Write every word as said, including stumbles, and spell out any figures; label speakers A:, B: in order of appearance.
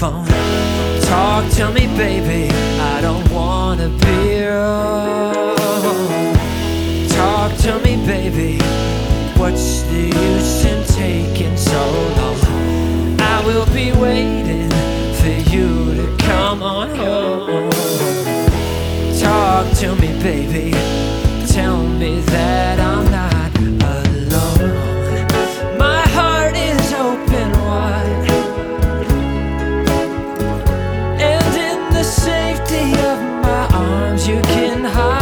A: phone. Talk to me, baby, I don't wanna be alone. Talk to me, baby, what's the use in taking so long? I will be waiting for you to come on home. Talk to me, baby, tell me that I'm not alone. My heart is open wide, and in the safety of my arms you can hide.